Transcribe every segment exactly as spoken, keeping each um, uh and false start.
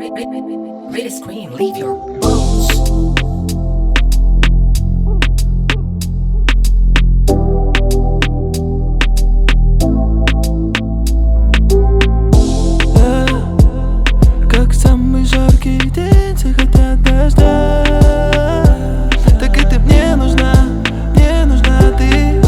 Ready scream, leave your bones. Как самый жаркий день, все хотят дождя. Так и ты мне нужна, мне нужна ты.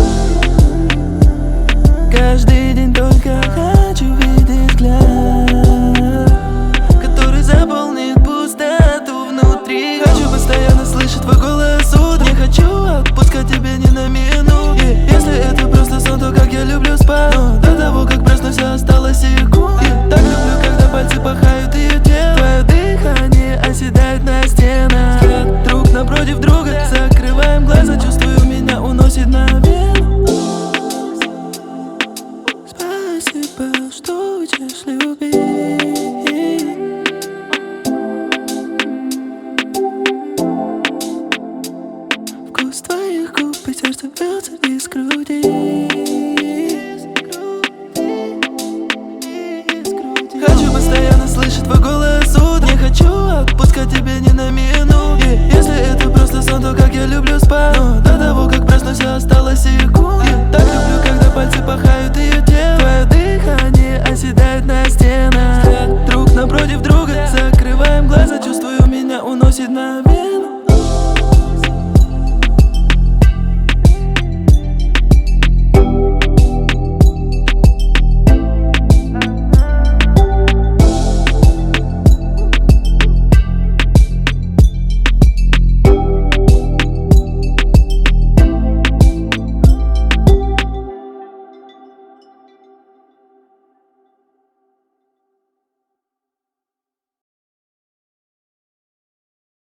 Каждый день только хочу видеть взгляд, который заполнит пустоту внутри. Хочу постоянно слышать твой голос утром. Не хочу отпускать тебя ни на минуту. И если это просто сон, то как я люблю спать. Но до того, как проснусь, осталось секунд. И так люблю, когда пальцы пахают ее тело. Твое дыхание оседает на стенах. Взгляд друг напротив друга, закрываем глаза. Чувствую, меня уносит наверх. Спасибо, что учишь любить. Вкус твоих губ и сердце бьется из груди. Хочу постоянно слышать твой голос утром. Не хочу отпускать тебя ни на минуту. И если это просто сон, то как я люблю спать. Но до того, как проснусь, осталось секунд.